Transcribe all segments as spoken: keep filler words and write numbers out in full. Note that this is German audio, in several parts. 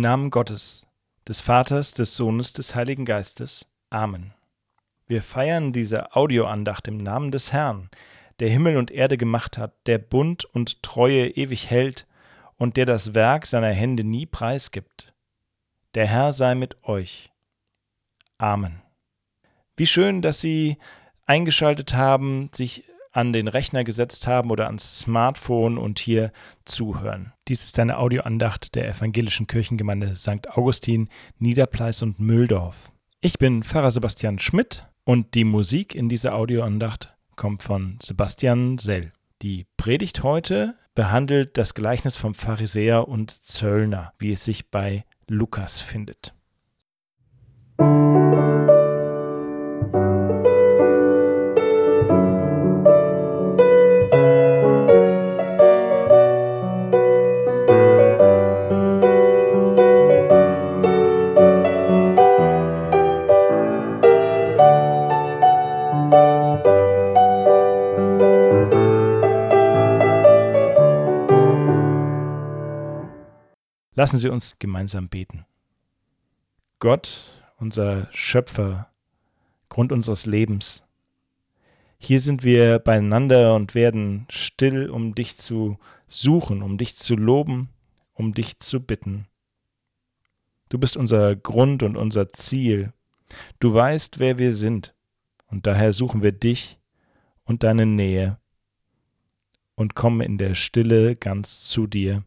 Namen Gottes, des Vaters, des Sohnes, des Heiligen Geistes. Amen. Wir feiern diese Audioandacht im Namen des Herrn, der Himmel und Erde gemacht hat, der Bund und Treue ewig hält und der das Werk seiner Hände nie preisgibt. Der Herr sei mit euch. Amen. Wie schön, dass Sie eingeschaltet haben, sich an den Rechner gesetzt haben oder ans Smartphone und hier zuhören. Dies ist eine Audioandacht der Evangelischen Kirchengemeinde Sankt Augustin, Niederpleis und Mühldorf. Ich bin Pfarrer Sebastian Schmidt und die Musik in dieser Audioandacht kommt von Sebastian Sell. Die Predigt heute behandelt das Gleichnis vom Pharisäer und Zöllner, wie es sich bei Lukas findet. Lassen Sie uns gemeinsam beten. Gott, unser Schöpfer, Grund unseres Lebens, hier sind wir beieinander und werden still, um dich zu suchen, um dich zu loben, um dich zu bitten. Du bist unser Grund und unser Ziel. Du weißt, wer wir sind, und daher suchen wir dich und deine Nähe und kommen in der Stille ganz zu dir.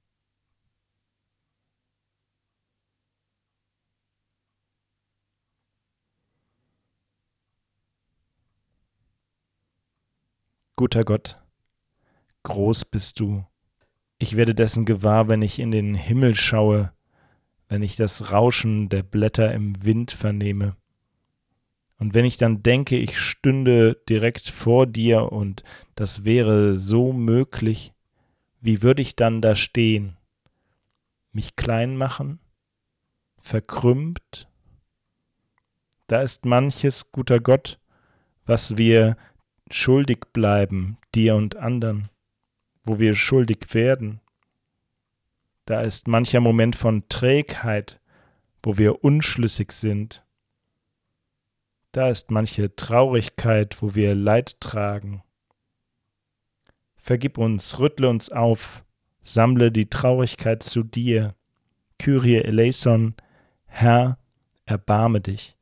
Guter Gott, groß bist du. Ich werde dessen gewahr, wenn ich in den Himmel schaue, wenn ich das Rauschen der Blätter im Wind vernehme. Und wenn ich dann denke, ich stünde direkt vor dir und das wäre so möglich, wie würde ich dann da stehen? Mich klein machen? Verkrümmt? Da ist manches, guter Gott, was wir schuldig bleiben, dir und anderen, wo wir schuldig werden. Da ist mancher Moment von Trägheit, wo wir unschlüssig sind. Da ist manche Traurigkeit, wo wir Leid tragen. Vergib uns, rüttle uns auf, sammle die Traurigkeit zu dir. Kyrie eleison, Herr, erbarme dich.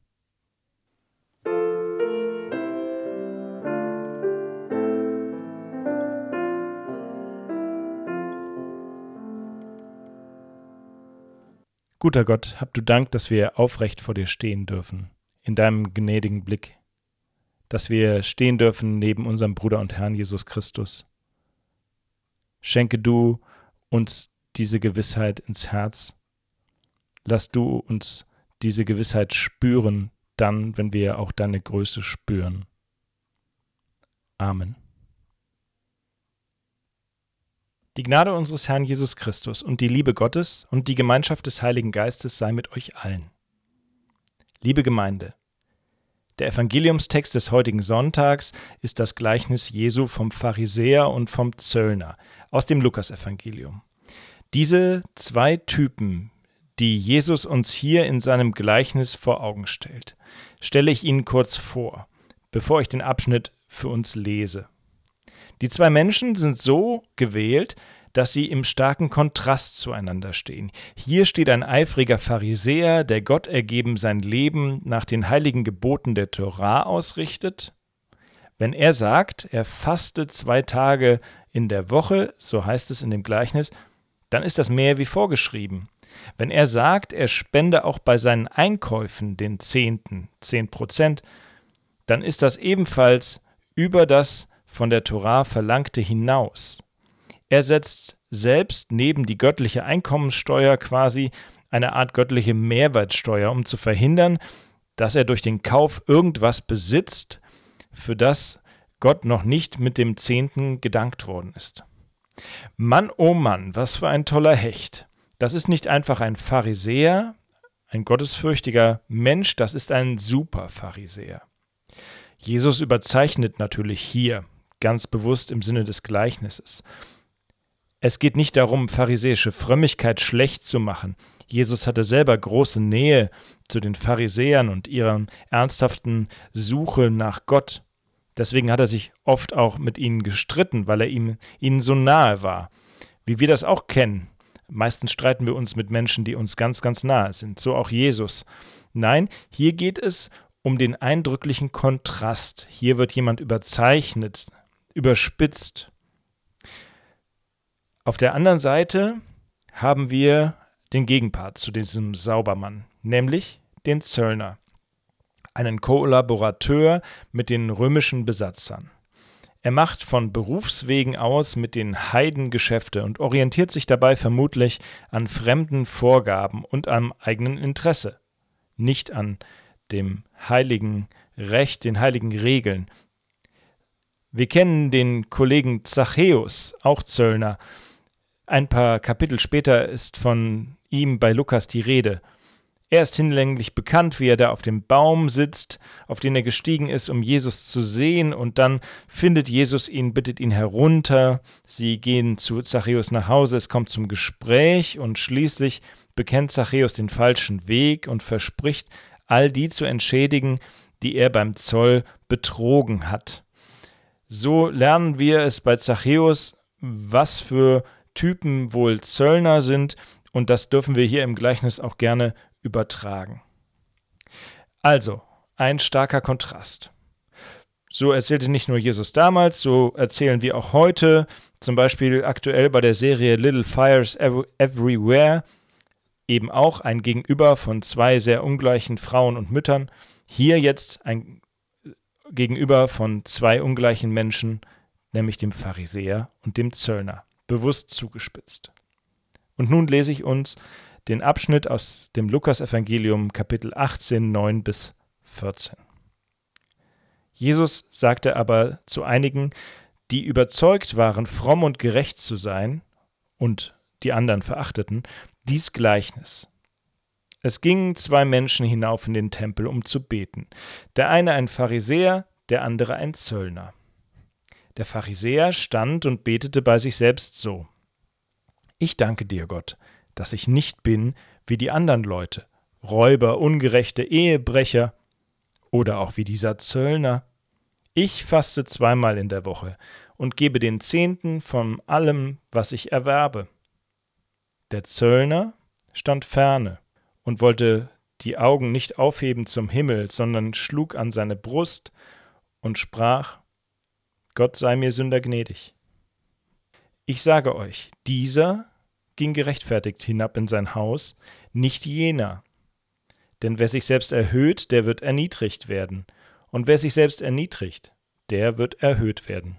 Guter Gott, hab du Dank, dass wir aufrecht vor dir stehen dürfen, in deinem gnädigen Blick, dass wir stehen dürfen neben unserem Bruder und Herrn Jesus Christus. Schenke du uns diese Gewissheit ins Herz. Lass du uns diese Gewissheit spüren, dann, wenn wir auch deine Größe spüren. Amen. Die Gnade unseres Herrn Jesus Christus und die Liebe Gottes und die Gemeinschaft des Heiligen Geistes sei mit euch allen. Liebe Gemeinde, der Evangeliumstext des heutigen Sonntags ist das Gleichnis Jesu vom Pharisäer und vom Zöllner aus dem Lukasevangelium. Diese zwei Typen, die Jesus uns hier in seinem Gleichnis vor Augen stellt, stelle ich Ihnen kurz vor, bevor ich den Abschnitt für uns lese. Die zwei Menschen sind so gewählt, dass sie im starken Kontrast zueinander stehen. Hier steht ein eifriger Pharisäer, der Gott ergeben sein Leben nach den heiligen Geboten der Tora ausrichtet. Wenn er sagt, er faste zwei Tage in der Woche, so heißt es in dem Gleichnis, dann ist das mehr wie vorgeschrieben. Wenn er sagt, er spende auch bei seinen Einkäufen den Zehnten, zehn Prozent, dann ist das ebenfalls über das von der Tora Verlangte hinaus. Er setzt selbst neben die göttliche Einkommenssteuer quasi eine Art göttliche Mehrwertsteuer, um zu verhindern, dass er durch den Kauf irgendwas besitzt, für das Gott noch nicht mit dem Zehnten gedankt worden ist. Mann, oh Mann, was für ein toller Hecht. Das ist nicht einfach ein Pharisäer, ein gottesfürchtiger Mensch, das ist ein Super-Pharisäer. Jesus überzeichnet natürlich hier, ganz bewusst im Sinne des Gleichnisses. Es geht nicht darum, pharisäische Frömmigkeit schlecht zu machen. Jesus hatte selber große Nähe zu den Pharisäern und ihrer ernsthaften Suche nach Gott. Deswegen hat er sich oft auch mit ihnen gestritten, weil er ihm, ihnen so nahe war. Wie wir das auch kennen. Meistens streiten wir uns mit Menschen, die uns ganz, ganz nahe sind. So auch Jesus. Nein, hier geht es um den eindrücklichen Kontrast. Hier wird jemand überzeichnet, überspitzt. Auf der anderen Seite haben wir den Gegenpart zu diesem Saubermann, nämlich den Zöllner, einen Kollaborateur mit den römischen Besatzern. Er macht von Berufswegen aus mit den Heiden Geschäfte und orientiert sich dabei vermutlich an fremden Vorgaben und am eigenen Interesse, nicht an dem heiligen Recht, den heiligen Regeln. Wir kennen den Kollegen Zachäus, auch Zöllner. Ein paar Kapitel später ist von ihm bei Lukas die Rede. Er ist hinlänglich bekannt, wie er da auf dem Baum sitzt, auf den er gestiegen ist, um Jesus zu sehen, und dann findet Jesus ihn, bittet ihn herunter. Sie gehen zu Zachäus nach Hause, es kommt zum Gespräch und schließlich bekennt Zachäus den falschen Weg und verspricht, all die zu entschädigen, die er beim Zoll betrogen hat. So lernen wir es bei Zachäus, was für Typen wohl Zöllner sind, und das dürfen wir hier im Gleichnis auch gerne übertragen. Also, ein starker Kontrast. So erzählte nicht nur Jesus damals, so erzählen wir auch heute, zum Beispiel aktuell bei der Serie Little Fires Everywhere, eben auch ein Gegenüber von zwei sehr ungleichen Frauen und Müttern, hier jetzt ein Gegenüber von zwei ungleichen Menschen, nämlich dem Pharisäer und dem Zöllner, bewusst zugespitzt. Und nun lese ich uns den Abschnitt aus dem Lukas-Evangelium, Kapitel achtzehn, neun bis vierzehn. Jesus sagte aber zu einigen, die überzeugt waren, fromm und gerecht zu sein, und die anderen verachteten, dies Gleichnis. Es gingen zwei Menschen hinauf in den Tempel, um zu beten. Der eine ein Pharisäer, der andere ein Zöllner. Der Pharisäer stand und betete bei sich selbst so: Ich danke dir, Gott, dass ich nicht bin wie die anderen Leute, Räuber, ungerechte Ehebrecher oder auch wie dieser Zöllner. Ich faste zweimal in der Woche und gebe den Zehnten von allem, was ich erwerbe. Der Zöllner stand ferne und wollte die Augen nicht aufheben zum Himmel, sondern schlug an seine Brust und sprach: Gott sei mir Sünder gnädig. Ich sage euch, dieser ging gerechtfertigt hinab in sein Haus, nicht jener. Denn wer sich selbst erhöht, der wird erniedrigt werden. Und wer sich selbst erniedrigt, der wird erhöht werden.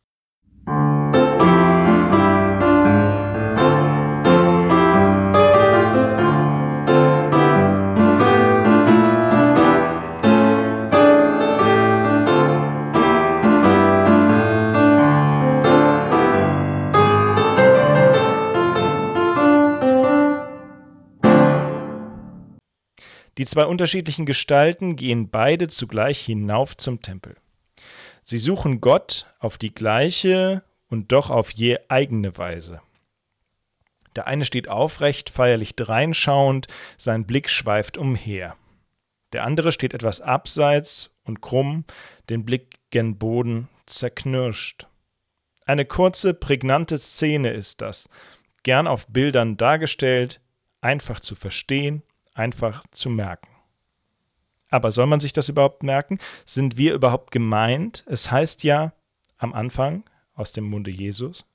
Die zwei unterschiedlichen Gestalten gehen beide zugleich hinauf zum Tempel. Sie suchen Gott auf die gleiche und doch auf je eigene Weise. Der eine steht aufrecht, feierlich dreinschauend, sein Blick schweift umher. Der andere steht etwas abseits und krumm, den Blick gen Boden zerknirscht. Eine kurze, prägnante Szene ist das, gern auf Bildern dargestellt, einfach zu verstehen, einfach zu merken. Aber soll man sich das überhaupt merken? Sind wir überhaupt gemeint? Es heißt ja am Anfang aus dem Munde Jesus: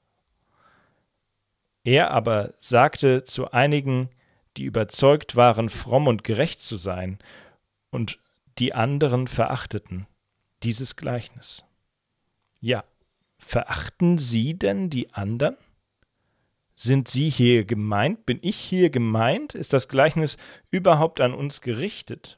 Er aber sagte zu einigen, die überzeugt waren, fromm und gerecht zu sein, und die anderen verachteten dieses Gleichnis. Ja, verachten Sie denn die anderen? Sind Sie hier gemeint? Bin ich hier gemeint? Ist das Gleichnis überhaupt an uns gerichtet?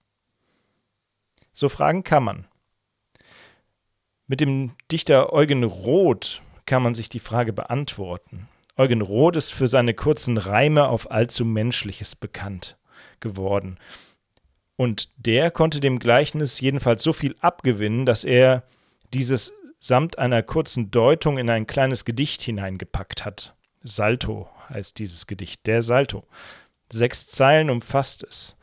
So fragen kann man. Mit dem Dichter Eugen Roth kann man sich die Frage beantworten. Eugen Roth ist für seine kurzen Reime auf allzu Menschliches bekannt geworden. Und der konnte dem Gleichnis jedenfalls so viel abgewinnen, dass er dieses samt einer kurzen Deutung in ein kleines Gedicht hineingepackt hat. Salto heißt dieses Gedicht, der Salto. Sechs Zeilen umfasst es.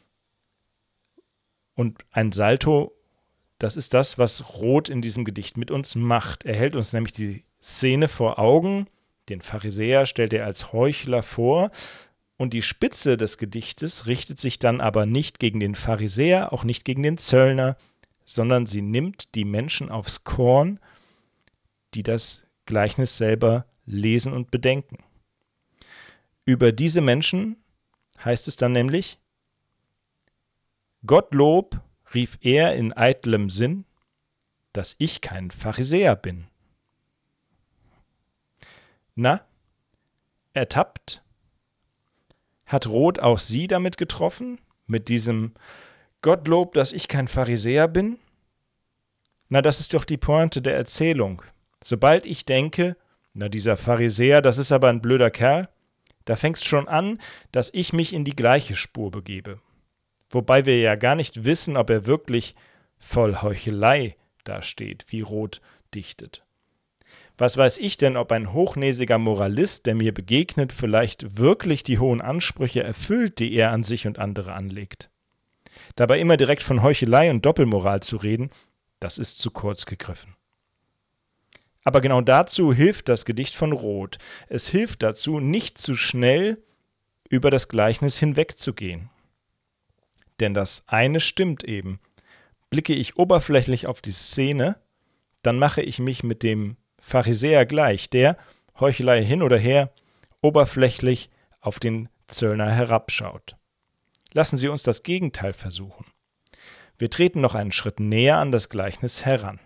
Und ein Salto, das ist das, was Roth in diesem Gedicht mit uns macht. Er hält uns nämlich die Szene vor Augen, den Pharisäer stellt er als Heuchler vor, und die Spitze des Gedichtes richtet sich dann aber nicht gegen den Pharisäer, auch nicht gegen den Zöllner, sondern sie nimmt die Menschen aufs Korn, die das Gleichnis selber lesen und bedenken. Über diese Menschen heißt es dann nämlich: Gottlob, rief er in eitlem Sinn, dass ich kein Pharisäer bin. Na, ertappt? Hat Roth auch Sie damit getroffen? Mit diesem Gottlob, dass ich kein Pharisäer bin? Na, das ist doch die Pointe der Erzählung. Sobald ich denke, na, dieser Pharisäer, das ist aber ein blöder Kerl, da fängt es schon an, dass ich mich in die gleiche Spur begebe. Wobei wir ja gar nicht wissen, ob er wirklich voll Heuchelei dasteht, wie Roth dichtet. Was weiß ich denn, ob ein hochnäsiger Moralist, der mir begegnet, vielleicht wirklich die hohen Ansprüche erfüllt, die er an sich und andere anlegt? Dabei immer direkt von Heuchelei und Doppelmoral zu reden, das ist zu kurz gegriffen. Aber genau dazu hilft das Gedicht von Roth. Es hilft dazu, nicht zu schnell über das Gleichnis hinwegzugehen. Denn das eine stimmt eben. Blicke ich oberflächlich auf die Szene, dann mache ich mich mit dem Pharisäer gleich, der, Heuchelei hin oder her, oberflächlich auf den Zöllner herabschaut. Lassen Sie uns das Gegenteil versuchen. Wir treten noch einen Schritt näher an das Gleichnis heran.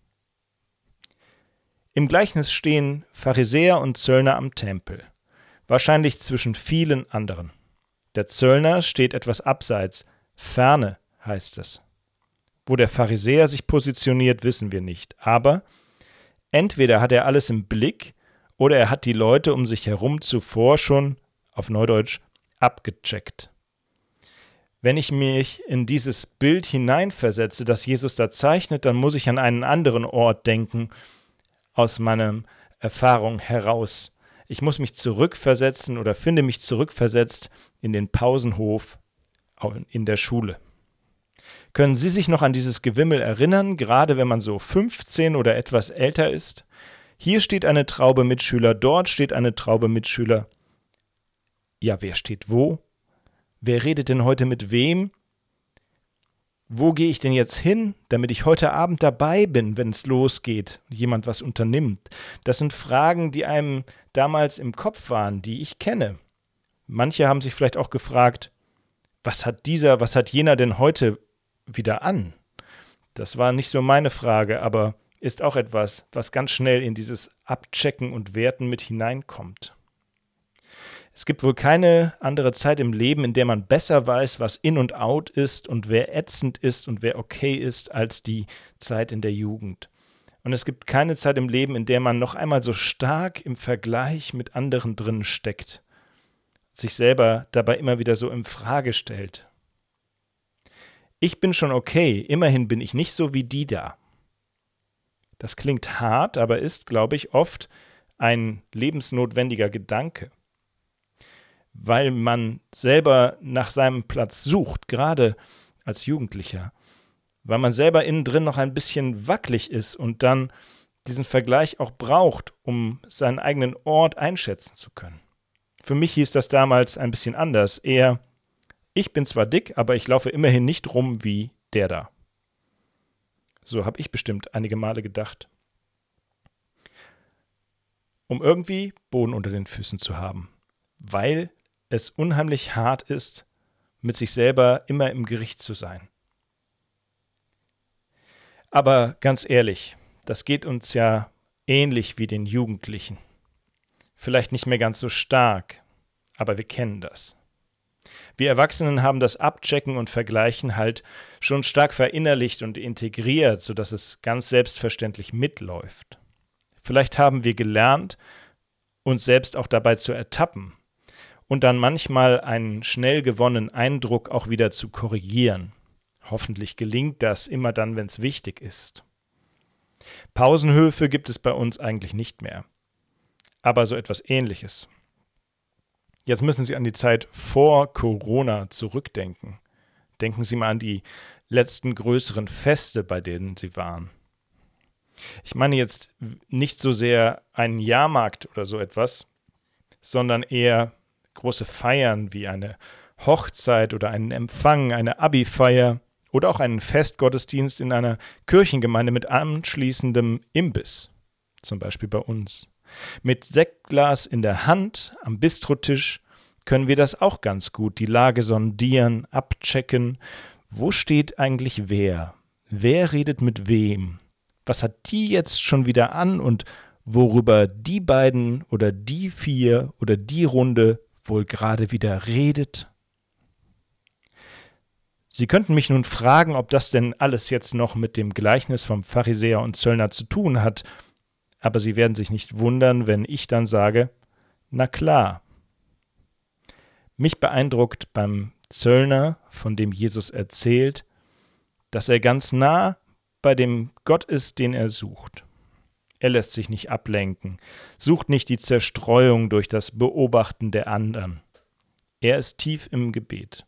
Im Gleichnis stehen Pharisäer und Zöllner am Tempel, wahrscheinlich zwischen vielen anderen. Der Zöllner steht etwas abseits, ferne heißt es. Wo der Pharisäer sich positioniert, wissen wir nicht, aber entweder hat er alles im Blick oder er hat die Leute um sich herum zuvor schon, auf Neudeutsch, abgecheckt. Wenn ich mich in dieses Bild hineinversetze, das Jesus da zeichnet, dann muss ich an einen anderen Ort denken, aus meiner Erfahrung heraus. Ich muss mich zurückversetzen oder finde mich zurückversetzt in den Pausenhof in der Schule. Können Sie sich noch an dieses Gewimmel erinnern, gerade wenn man so fünfzehn oder etwas älter ist? Hier steht eine Traube Mitschüler, dort steht eine Traube Mitschüler. Ja, wer steht wo? Wer redet denn heute mit wem? Wo gehe ich denn jetzt hin, damit ich heute Abend dabei bin, wenn es losgeht und jemand was unternimmt? Das sind Fragen, die einem damals im Kopf waren, die ich kenne. Manche haben sich vielleicht auch gefragt, was hat dieser, was hat jener denn heute wieder an? Das war nicht so meine Frage, aber ist auch etwas, was ganz schnell in dieses Abchecken und Werten mit hineinkommt. Es gibt wohl keine andere Zeit im Leben, in der man besser weiß, was in und out ist und wer ätzend ist und wer okay ist, als die Zeit in der Jugend. Und es gibt keine Zeit im Leben, in der man noch einmal so stark im Vergleich mit anderen drin steckt, sich selber dabei immer wieder so in Frage stellt. Ich bin schon okay, immerhin bin ich nicht so wie die da. Das klingt hart, aber ist, glaube ich, oft ein lebensnotwendiger Gedanke. Weil man selber nach seinem Platz sucht, gerade als Jugendlicher. Weil man selber innen drin noch ein bisschen wackelig ist und dann diesen Vergleich auch braucht, um seinen eigenen Ort einschätzen zu können. Für mich hieß das damals ein bisschen anders, eher, ich bin zwar dick, aber ich laufe immerhin nicht rum wie der da. So habe ich bestimmt einige Male gedacht. Um irgendwie Boden unter den Füßen zu haben, weil es unheimlich hart ist, mit sich selber immer im Gericht zu sein. Aber ganz ehrlich, das geht uns ja ähnlich wie den Jugendlichen. Vielleicht nicht mehr ganz so stark, aber wir kennen das. Wir Erwachsenen haben das Abchecken und Vergleichen halt schon stark verinnerlicht und integriert, sodass es ganz selbstverständlich mitläuft. Vielleicht haben wir gelernt, uns selbst auch dabei zu ertappen und dann manchmal einen schnell gewonnenen Eindruck auch wieder zu korrigieren. Hoffentlich gelingt das immer dann, wenn es wichtig ist. Pausenhöfe gibt es bei uns eigentlich nicht mehr. aber so etwas Ähnliches. Jetzt müssen Sie an die Zeit vor Corona zurückdenken. Denken Sie mal an die letzten größeren Feste, bei denen Sie waren. Ich meine jetzt nicht so sehr einen Jahrmarkt oder so etwas, sondern eher große Feiern wie eine Hochzeit oder einen Empfang, eine Abi-Feier oder auch einen Festgottesdienst in einer Kirchengemeinde mit anschließendem Imbiss, zum Beispiel bei uns. Mit Sektglas in der Hand am Bistrotisch können wir das auch ganz gut, die Lage sondieren, abchecken. Wo steht eigentlich wer? Wer redet mit wem? Was hat die jetzt schon wieder an und worüber die beiden oder die vier oder die Runde wohl gerade wieder redet? Sie könnten mich nun fragen, ob das denn alles jetzt noch mit dem Gleichnis vom Pharisäer und Zöllner zu tun hat, aber Sie werden sich nicht wundern, wenn ich dann sage, na klar. Mich beeindruckt beim Zöllner, von dem Jesus erzählt, dass er ganz nah bei dem Gott ist, den er sucht. Er lässt sich nicht ablenken, sucht nicht die Zerstreuung durch das Beobachten der anderen. Er ist tief im Gebet,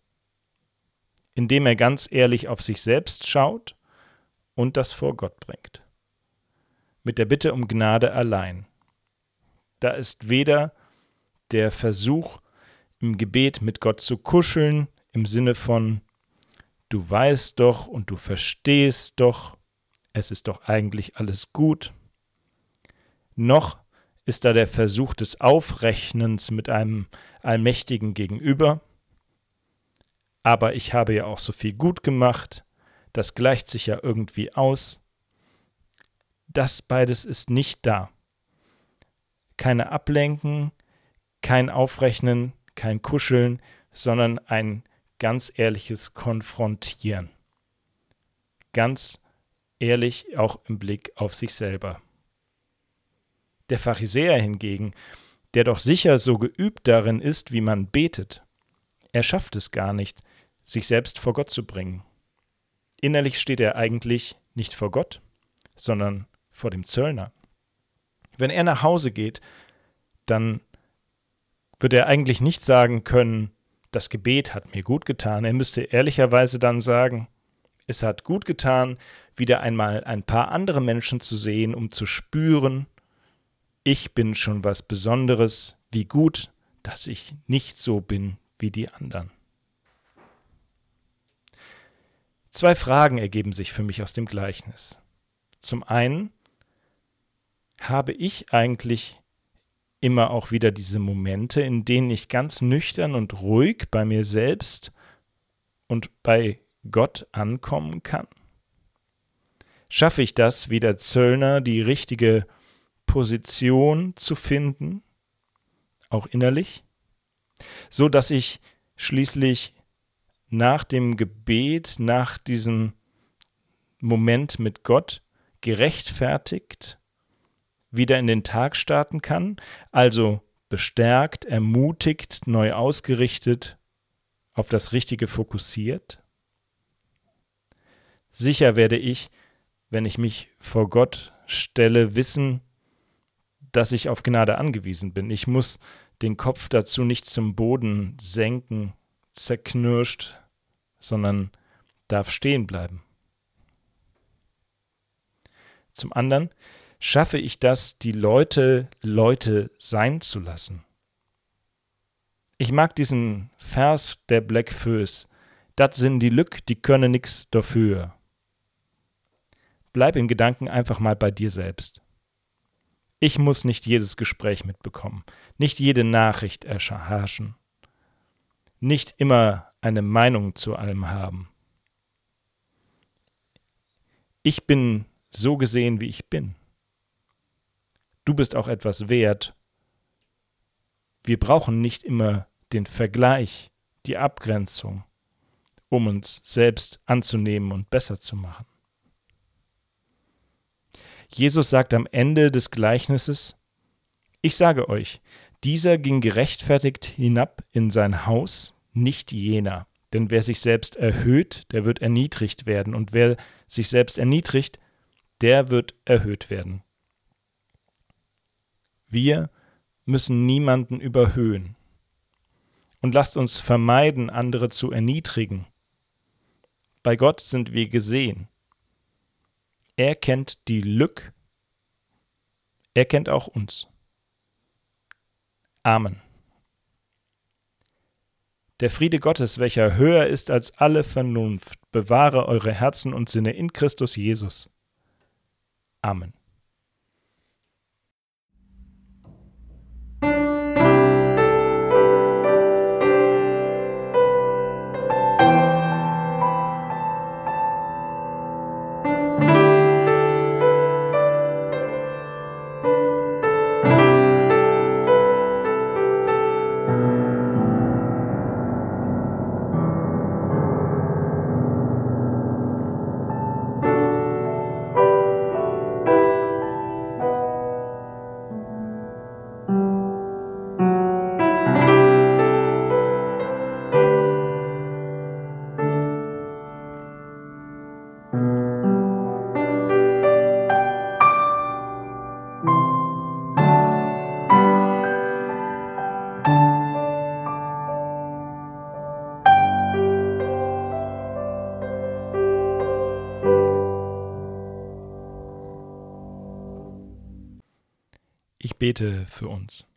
indem er ganz ehrlich auf sich selbst schaut und das vor Gott bringt. Mit der Bitte um Gnade allein. Da ist weder der Versuch, im Gebet mit Gott zu kuscheln, im Sinne von, du weißt doch und du verstehst doch, es ist doch eigentlich alles gut, noch ist da der Versuch des Aufrechnens mit einem Allmächtigen gegenüber, aber ich habe ja auch so viel gut gemacht, das gleicht sich ja irgendwie aus. Das beides ist nicht da. Keine Ablenken, kein Aufrechnen, kein Kuscheln, sondern ein ganz ehrliches Konfrontieren. Ganz ehrlich auch im Blick auf sich selber. Der Pharisäer hingegen, der doch sicher so geübt darin ist, wie man betet, er schafft es gar nicht, sich selbst vor Gott zu bringen. Innerlich steht er eigentlich nicht vor Gott, sondern vor dem Zöllner. Wenn er nach Hause geht, dann wird er eigentlich nicht sagen können, das Gebet hat mir gut getan. Er müsste ehrlicherweise dann sagen, es hat gut getan, wieder einmal ein paar andere Menschen zu sehen, um zu spüren, ich bin schon was Besonderes, wie gut, dass ich nicht so bin wie die anderen. Zwei Fragen ergeben sich für mich aus dem Gleichnis. Zum einen, habe ich eigentlich immer auch wieder diese Momente, in denen ich ganz nüchtern und ruhig bei mir selbst und bei Gott ankommen kann? Schaffe ich das, wie der Zöllner, die richtige Position zu finden, auch innerlich, so dass ich schließlich nach dem Gebet, nach diesem Moment mit Gott gerechtfertigt wieder in den Tag starten kann, also bestärkt, ermutigt, neu ausgerichtet, auf das Richtige fokussiert? Sicher werde ich, wenn ich mich vor Gott stelle, wissen, dass ich auf Gnade angewiesen bin. Ich muss den Kopf dazu nicht zum Boden senken, zerknirscht, sondern darf stehen bleiben. Zum anderen schaffe ich das, die Leute Leute sein zu lassen. Ich mag diesen Vers der Black Föß, dat sind die Lück, die können nix dafür. Bleib in Gedanken einfach mal bei dir selbst. Ich muss nicht jedes Gespräch mitbekommen, nicht jede Nachricht erhaschen, nicht immer eine Meinung zu allem haben. Ich bin so gesehen, wie ich bin. Du bist auch etwas wert. Wir brauchen nicht immer den Vergleich, die Abgrenzung, um uns selbst anzunehmen und besser zu machen. Jesus sagt am Ende des Gleichnisses, ich sage euch, dieser ging gerechtfertigt hinab in sein Haus, nicht jener. Denn wer sich selbst erhöht, der wird erniedrigt werden. Und wer sich selbst erniedrigt, der wird erhöht werden. Wir müssen niemanden überhöhen. Und lasst uns vermeiden, andere zu erniedrigen. Bei Gott sind wir gesehen. Er kennt die Lück. Er kennt auch uns. Amen. Der Friede Gottes, welcher höher ist als alle Vernunft, bewahre eure Herzen und Sinne in Christus Jesus. Amen. Ich bete für uns.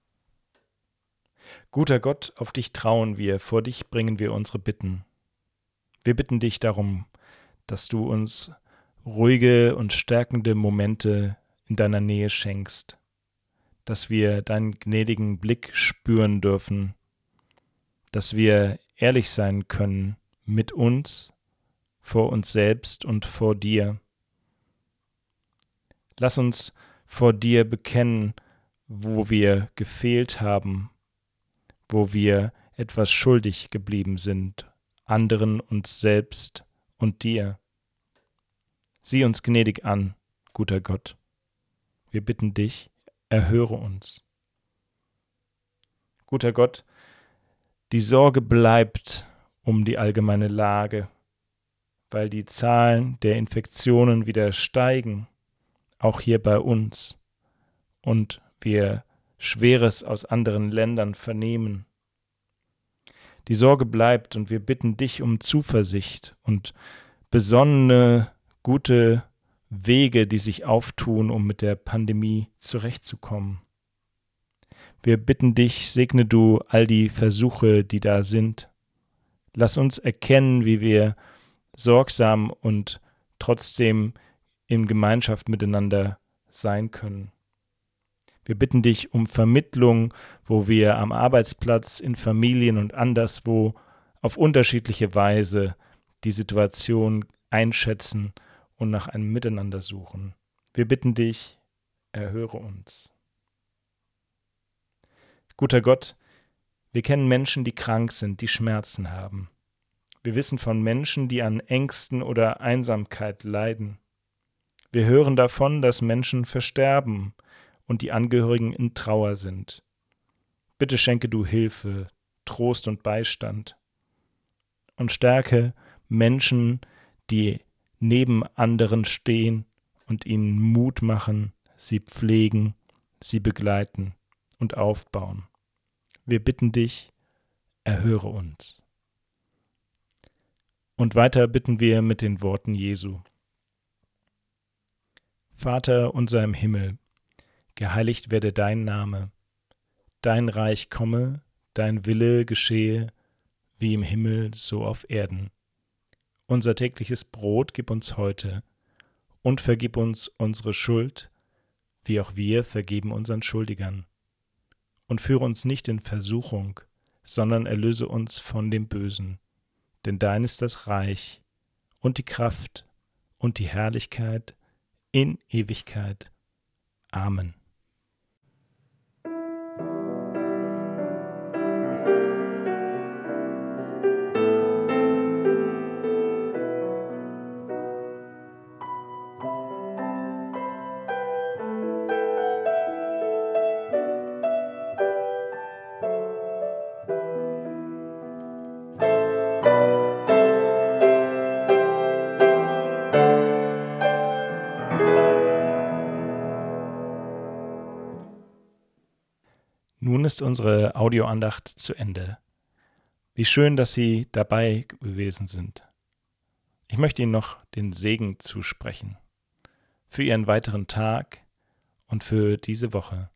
Guter Gott, auf dich trauen wir, vor dich bringen wir unsere Bitten. Wir bitten dich darum, dass du uns ruhige und stärkende Momente in deiner Nähe schenkst, dass wir deinen gnädigen Blick spüren dürfen, dass wir ehrlich sein können mit uns, vor uns selbst und vor dir. Lass uns vor dir bekennen, wo wir gefehlt haben, wo wir etwas schuldig geblieben sind, anderen, uns selbst und dir. Sieh uns gnädig an, guter Gott. Wir bitten dich, erhöre uns. Guter Gott, die Sorge bleibt um die allgemeine Lage, weil die Zahlen der Infektionen wieder steigen, auch hier bei uns, und wir Schweres aus anderen Ländern vernehmen. Die Sorge bleibt und wir bitten dich um Zuversicht und besonnene, gute Wege, die sich auftun, um mit der Pandemie zurechtzukommen. Wir bitten dich, segne du all die Versuche, die da sind. Lass uns erkennen, wie wir sorgsam und trotzdem in Gemeinschaft miteinander sein können. Wir bitten dich um Vermittlung, wo wir am Arbeitsplatz, in Familien und anderswo auf unterschiedliche Weise die Situation einschätzen und nach einem Miteinander suchen. Wir bitten dich, erhöre uns. Guter Gott, wir kennen Menschen, die krank sind, die Schmerzen haben. Wir wissen von Menschen, die an Ängsten oder Einsamkeit leiden. Wir hören davon, dass Menschen versterben und die Angehörigen in Trauer sind. Bitte schenke du Hilfe, Trost und Beistand und stärke Menschen, die neben anderen stehen und ihnen Mut machen, sie pflegen, sie begleiten und aufbauen. Wir bitten dich, erhöre uns. Und weiter bitten wir mit den Worten Jesu. Vater unser im Himmel, geheiligt werde dein Name, dein Reich komme, dein Wille geschehe, wie im Himmel, so auf Erden. Unser tägliches Brot gib uns heute und vergib uns unsere Schuld, wie auch wir vergeben unseren Schuldigern. Und führe uns nicht in Versuchung, sondern erlöse uns von dem Bösen. Denn dein ist das Reich und die Kraft und die Herrlichkeit in Ewigkeit. Amen. Nun ist unsere Audioandacht zu Ende. Wie schön, dass Sie dabei gewesen sind. Ich möchte Ihnen noch den Segen zusprechen für Ihren weiteren Tag und für diese Woche.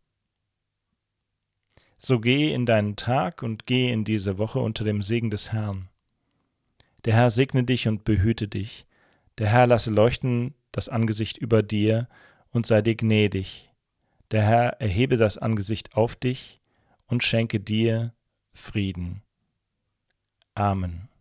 So geh in deinen Tag und geh in diese Woche unter dem Segen des Herrn. Der Herr segne dich und behüte dich. Der Herr lasse leuchten das Angesicht über dir und sei dir gnädig. Der Herr erhebe das Angesicht auf dich und schenke dir Frieden. Amen.